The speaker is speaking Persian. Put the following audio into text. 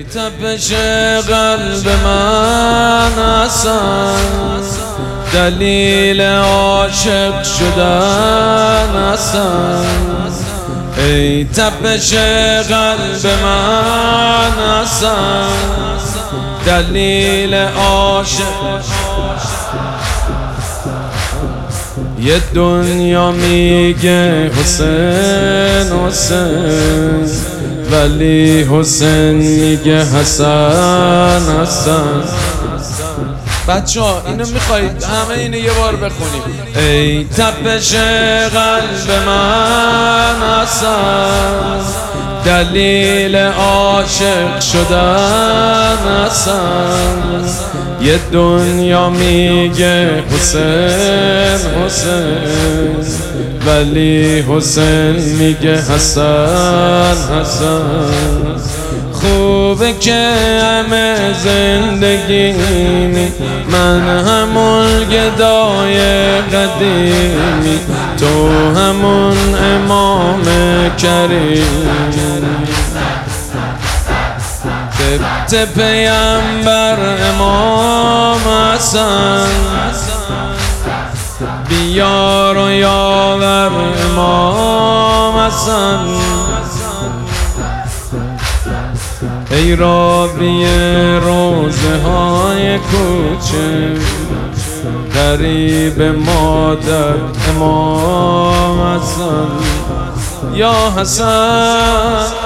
ای تپش قلب من حسن، دلیل عاشق شدن حسن. ای تپش قلب من حسن، دلیل عاشق. یه دنیا میگه حسین حسین، ولی حسین میگه حسن حسن. بچه‌ها اینو میخواید همه اینو یه بار بخونیم. ای تپش قلب من حسن، دلیل عاشق شدن حسن. یه دنیا میگه حسین حسین، ولی حسین میگه حسن حسن. خوبه که همه زندگی من همون گدای قدیمی، تو همون امام کریم. تپ پیامبر امام حسن، بیار و یاور امام حسن. ای رابی روزه های کوچه، قریب مادر امام حسن. یا حسن